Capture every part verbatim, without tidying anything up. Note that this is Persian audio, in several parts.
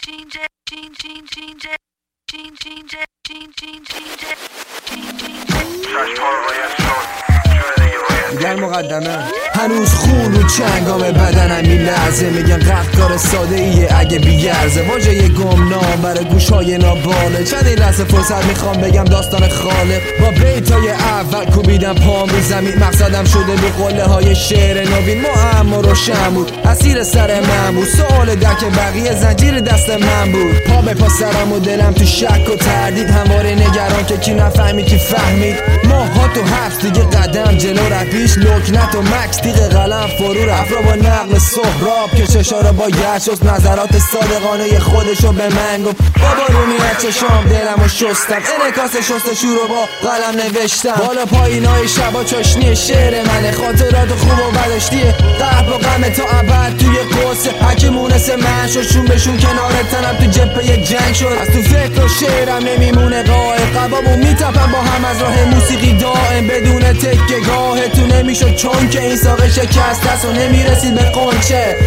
میگن مقدمه هنوز خون رو چنگام بدنم میلرزه، میگن قطار ساده ایه اگه بیگرزه، واژه گمنام برای گوشهای ناباله. چند این لحظه فرصت میخوام بگم داستان خالق، با بیتای اول کوبیدم پام رو زمین، مقصدم شده به قله های شعر نوین. معما روشن بود، اسیر سر من بود، سوال دک بقیه زنجیر دست من بود. پا به پا سرم و دلم تو شک و تردید، همواره نگران که کی نفهمید کی فهمید. ماها تو حبس دیگه قدم جلو رفیش، لکنت و مکس دیگه قلم فرو رفت را با نقل سهراب که چشاره با گشت نظرات صادقانه خودشو به من گفت. بابا رو میاد چشام دلمو شستم، انعکاس شستشو رو با قلم نوشتم. بالا پایینای شبا چاشنی شعر منه، خاطرات خوب و بداشتیه، قلب و غم تا ابد توی قصه. هرکی مونسه من شد شون بشون کنار تنم تو جبهه جنگ شد. از تو فکر و شعرم نمیمونه قائل، قبابو میتپم با هم از راه موسیقی دائم، بدون تکه گاه تو نمیشد چون که این ساقه شکست است و نمیرسید به قنچه.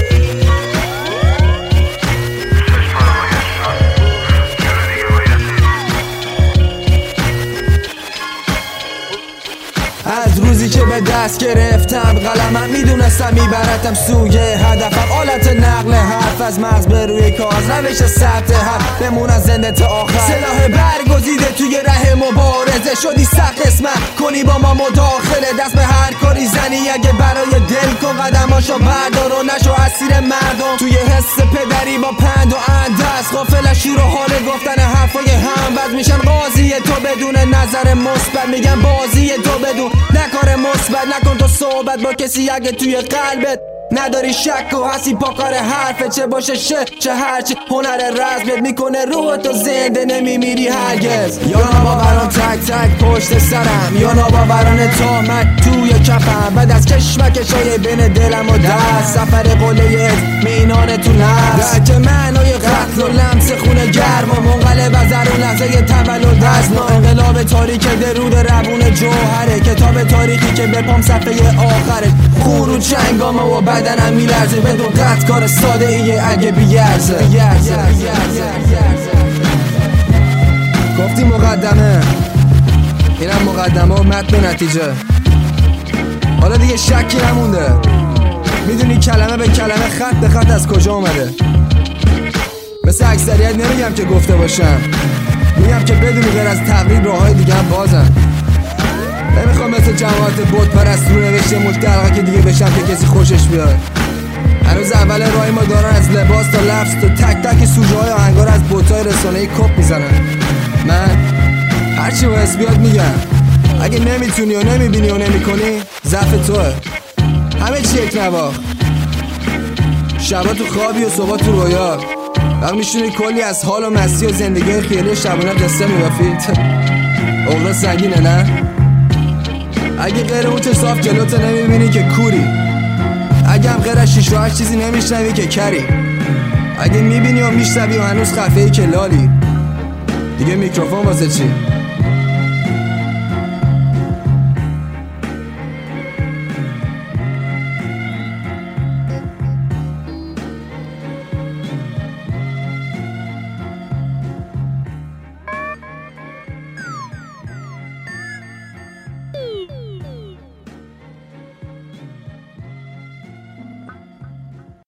از روزی که به دست گرفتم قلمم میدونستم میبرتم سوی هدفم، آلت نقل حرف از مغز به روی کاغذ، روش ثبت حرف بمون زنده تا آخر. سلاح برگزیده توی ره مبارزه، شدی سخت قسمت کنی با ما مداخله، دست به هر کاری زنی اگه برای دل کن، قدماشو بردار و نشو اسیر مردم. توی حس پدری با پند و اندست، غافل شور و حال گفتن حرفای هم بد میشن قاضی تو بدون نظر مثبت، میگن بازی تو بدون نکار مثبت. نکن تو صحبت با کسی اگه توی قلبت نداری شک و هستی پاکار حرفه، چه باشه شه چه هرچی هنر رزمت میکنه روح تو زنده نمیمیری هرگز. یا ناباوران تک تک پشت سرم، یا ناباوران تا من توی کفم، بعد از کشمکشای بین دلم و دست، سفر قله مینان تو نفس، درک معنای قتل و لمس خونه گرم و منقلب از درون لحظه تولد است. ما انقلاب تاریک درود روون جوهره، کتاب تاریخی که به پام صفحه آخره. خون رو چنگام و بدنم میلرزه، بدون قطع کار ساده ایه اگه بیارزه. گفتی مقدمه، اینم مقدمه و متن نتیجه، حالا دیگه شکی نمونده، میدونی کلمه به کلمه خط به خط از کجا اومده. مثل اکثریت نمیگم که گفته باشم، میگم که بدونی غیر از تقریب راههای دیگه هم بازم. نمیخوام مثل جماعت بود پرست رو نوشته ملتقه که دیگه بشم که کسی خوشش بیاد. هنوز اول راهی ما دارن از لباس تا لفظ تا تک تک سوژه های آهنگار از بوتای رسانه‌ای کپ میزنن. من هرچی باعث بیاد میگم، اگه نمیتونی و نمیبینی و نمیکنی ضعف توه. همه چی یک نواخ، شبا تو خوابی و صبح تو رویا، وقت میشونی کلی از حال و مستی و زندگی خیلی شبانه قصه میبافید. اوضاع سنگینه نه؟ اگه غیر اون چه صاف جلوت نمیبینی که کوری، اگه هم غیر از شیش و هشت چیزی نمیشنوی که کری، اگه میبینی و میشنوی و هنوز خفه‌ای که لالی، دیگه میکروفون واسه چی؟